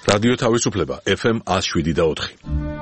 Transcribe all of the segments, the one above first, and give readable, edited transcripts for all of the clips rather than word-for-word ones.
რადიო თავისუფლება FM 107.4.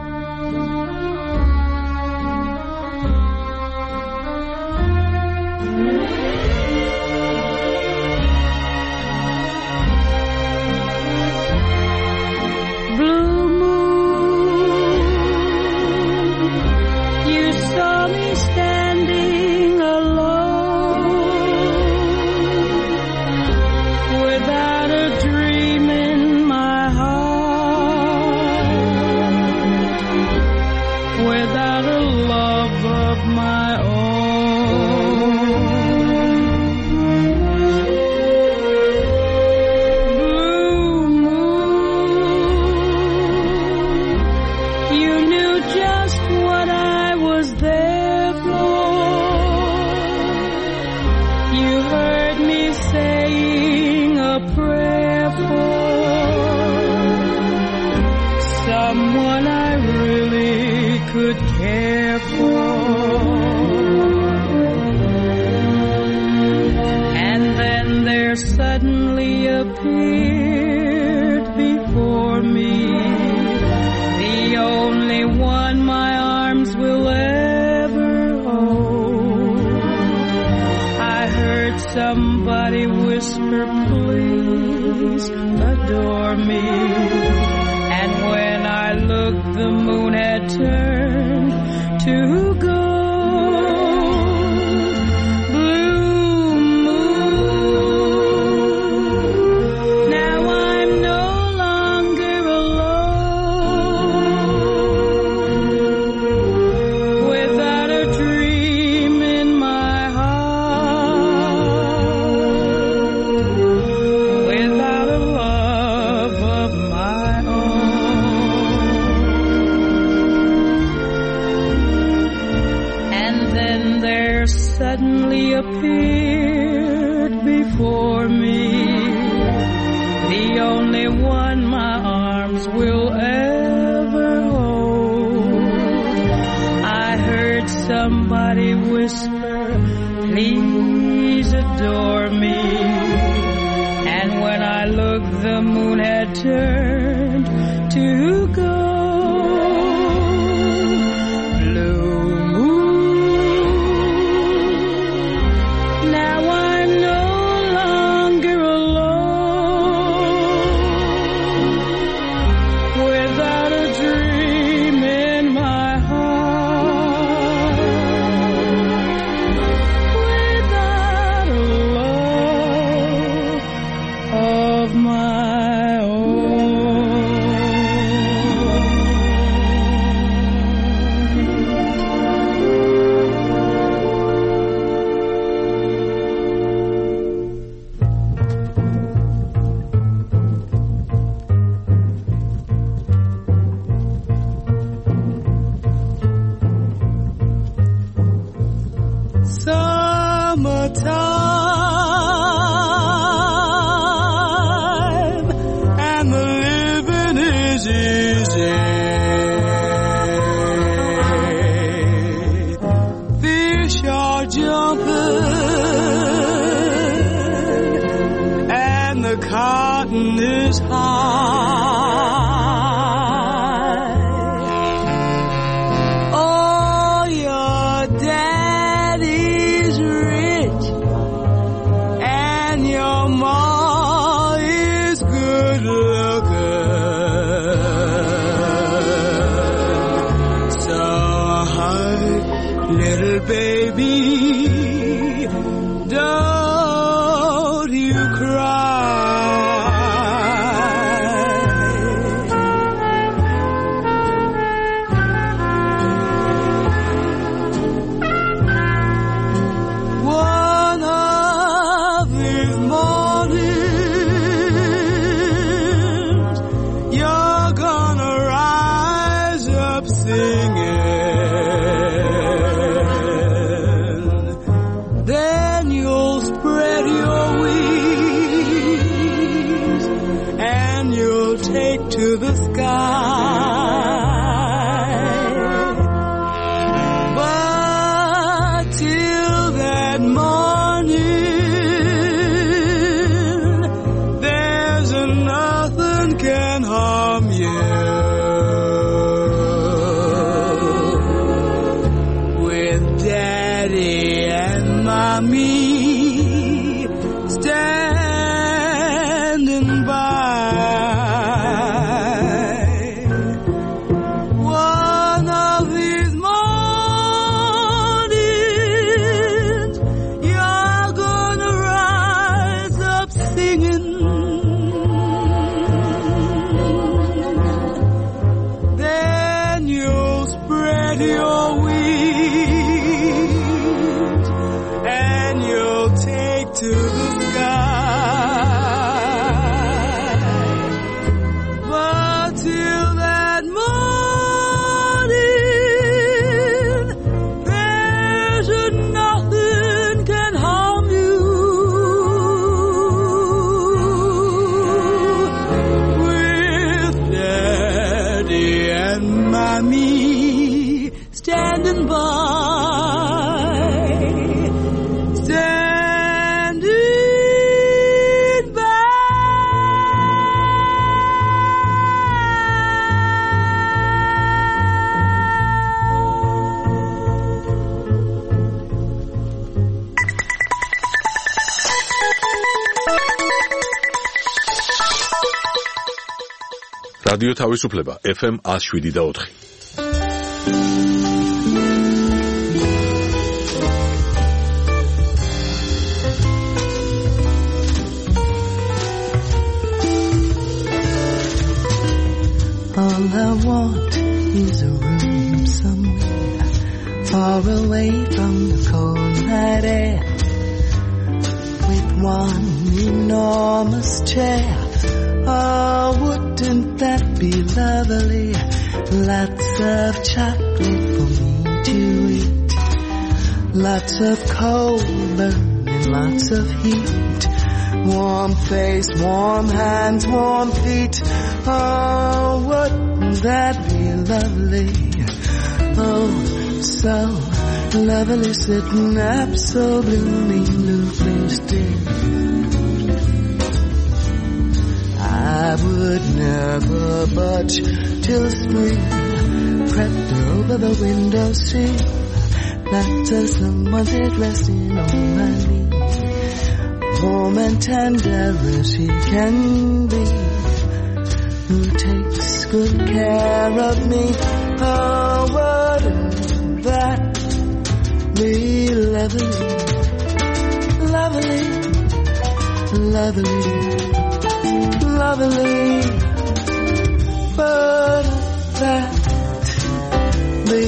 Somebody whisper, please adore me. And when I looked, the moon had turned to gold. Blue moon, now I'm no longer alone. Without a dream in my heart. Suddenly appeared before me, the only one my arms will ever hold. I heard somebody whisper, please adore me. And when I looked, the moon had turned to gold. Summertime, and the living is easy. Fish are jumping, and the cotton is high. Oh, your daddy's rich, and your ma is good looking. So, little baby, don't you cry. One of these mornings, you're gonna rise up singing. Then you'll spread your wings, and you'll take to the sky. But till that morning, there's nothing can harm from you. With Daddy and Mommy standing by. One of these mornings, you're gonna rise up singing. Then you'll spread your wings and you'll take to the sky. But till that morning, there's nothing can harm you. With Daddy and Mommy standing by. Standing by. רדיו თავისუფლება FM 107.4. All I want is a room somewhere far away from the cold night air, with one enormous chair. Oh, wouldn't that be lovely? Lots of chocolate for me to eat, lots of coal burning, lots of heat, warm face, warm hands, warm feet. Oh, wouldn't that be lovely? Oh, so lovely, sitting up so blooming, blue still. I would never budge till spring crept over the windowsill, not till someone's head resting on my knee, warm and tender as he can be, who takes good care of me. Oh, wouldn't that be lovely, lovely, lovely, lovely? But that be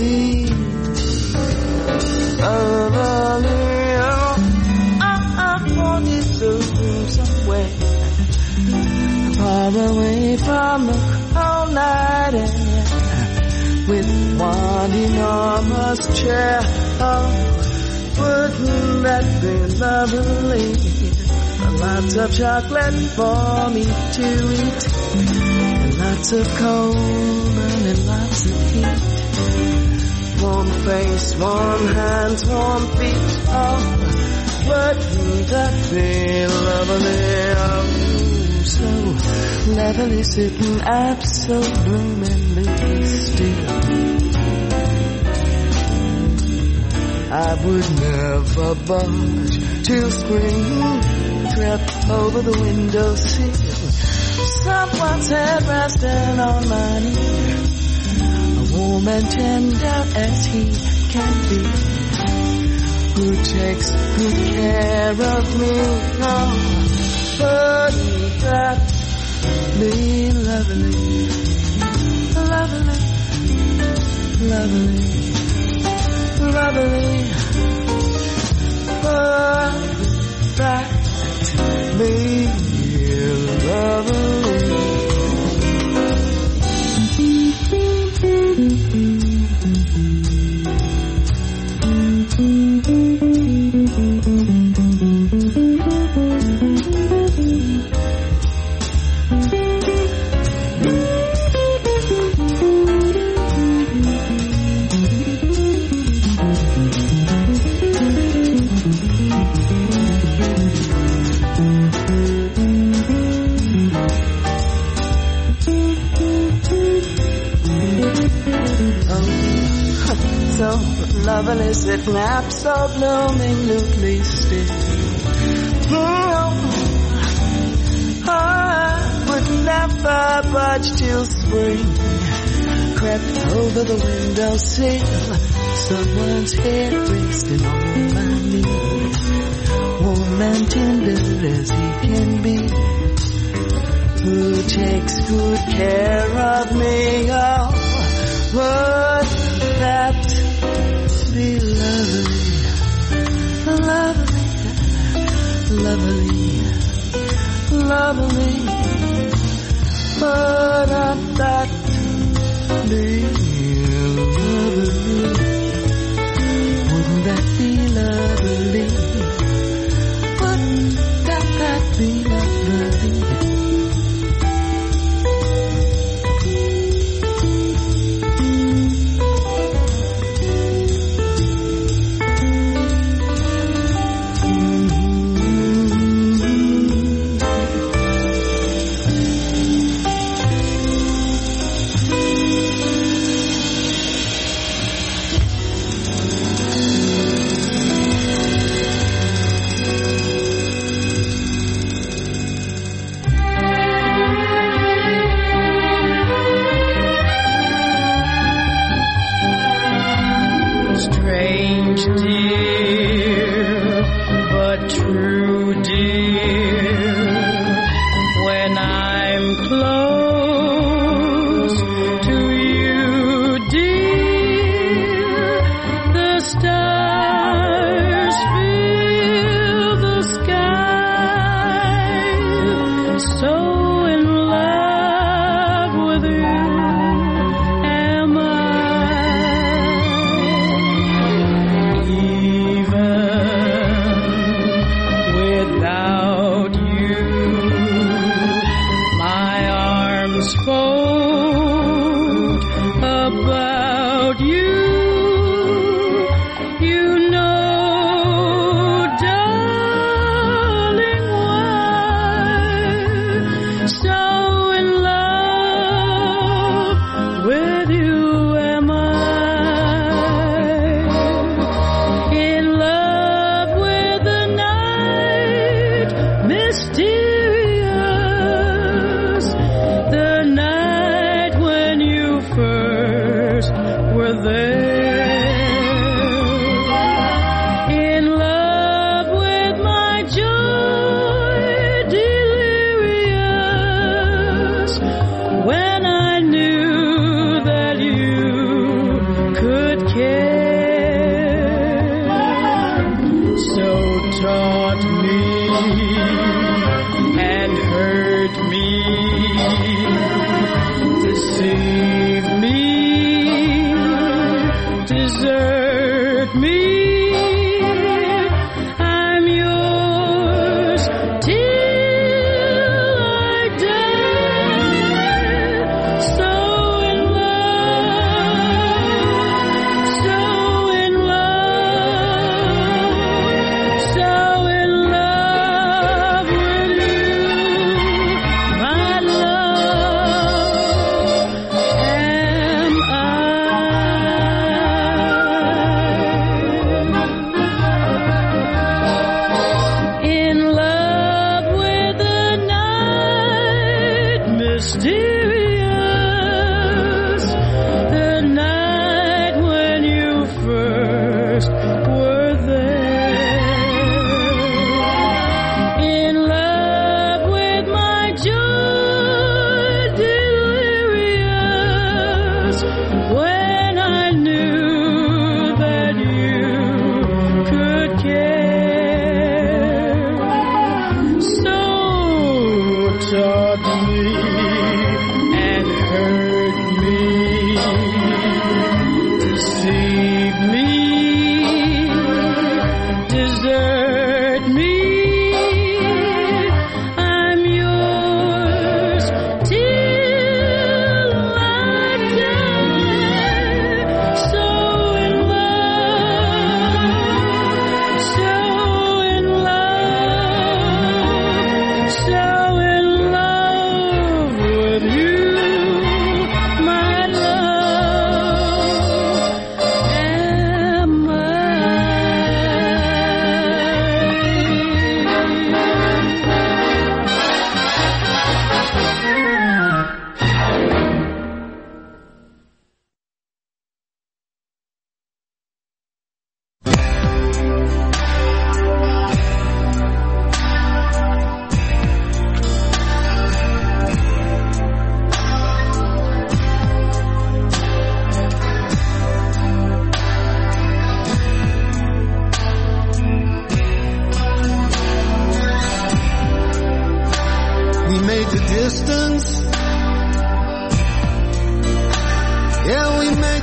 lovely. I want this room somewhere far away from the cold night air, with one enormous chair. Oh, wouldn't that be lovely? Lots of chocolate for me to eat, and lots of coal and lots of heat, warm face, warm hands, warm feet. Oh, wouldn't that be lovely? Oh, so lovely, sitting up so bloomingly still. I would never budge till spring crept over the windowsill, someone's head resting on my knee, warm and tender as he can be, who takes good care of me. Oh, wouldn't that be lovely, lovely, lovely, lovely? Wouldn't that be lovely? So lovely, sitting up, so bloomingly still. I would never budge till spring crept over the windowsill. Someone's head resting on my knee, warm and tender as he can be, who takes good care of me. Oh, would that be lovely, lovely, lovely, lovely? Would that be lovely? Wouldn't that be lovely? Wouldn't that be lovely?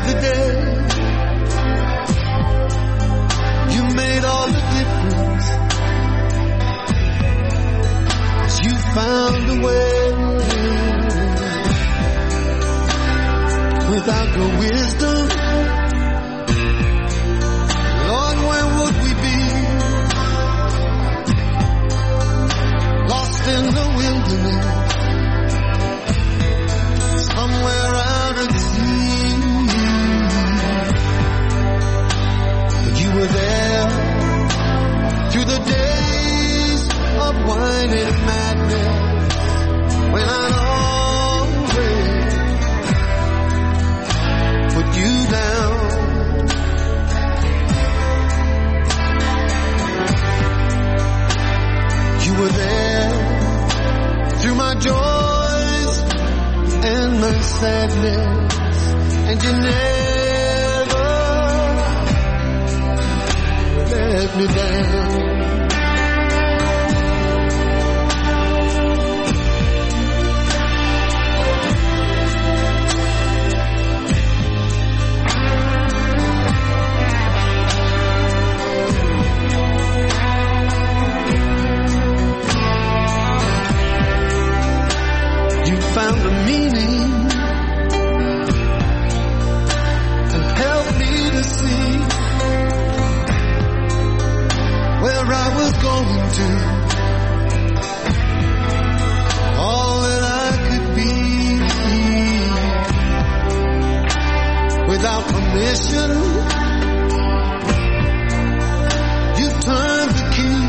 the day you made all the difference. 'Cause you found a way. Without your wisdom, Lord, where would we be? Lost in the wilderness, somewhere out at sea. But you were there through the days of wine and madness, when I'd always put you down. You were there through my joys and my sadness, and you never let me down. Found a meaning and helped me to see where I was going to, all that I could be. Without permission, you turned the key.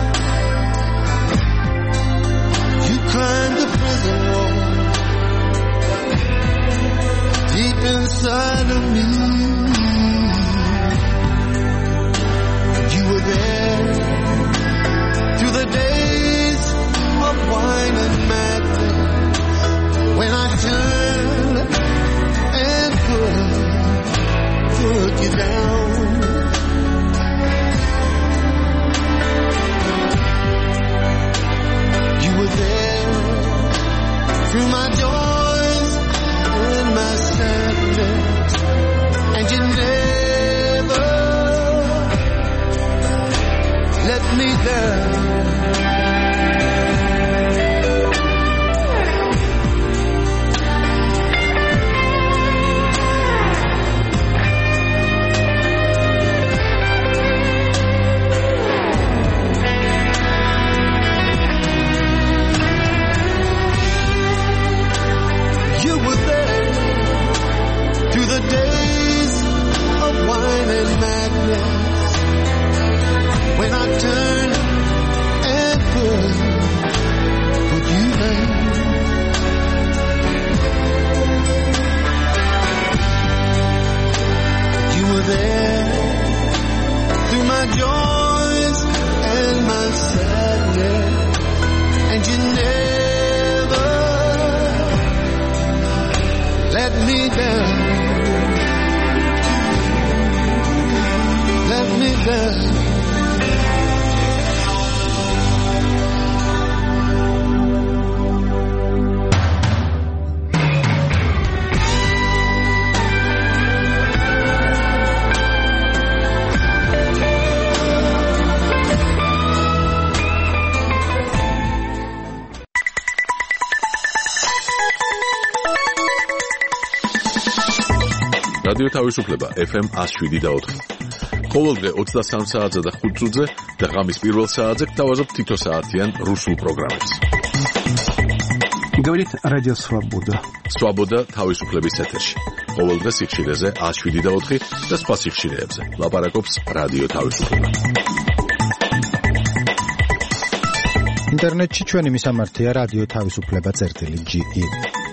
You climbed the prison wall deep inside of me. You were there through the days of wine and madness, when I turned and put you down. You were there through my joys and my sadness, and you never let me down. You were there through the days of wine and madness, when I turned and put you down. You were there through my joys and my sadness, and you never let me down. Let me down. რადიო თავისუფლება FM 107.4. ყოველდღე 23 საათზე და 5 წუთზე და ღამის პირველ საათზე გთავაზობ თითო საათიან რუსულ პროგრამებს. Говорит Радио Свобода. Свобода თავისუფლების ეთერში. ყოველდღე სიხშირეზე 107.4 და სხვა სიხშირეებზე. ლაპარაკობს რადიო თავისუფლება. ინტერნეტში ჩვენი მისამართია რადიო თავისუფლება.ge.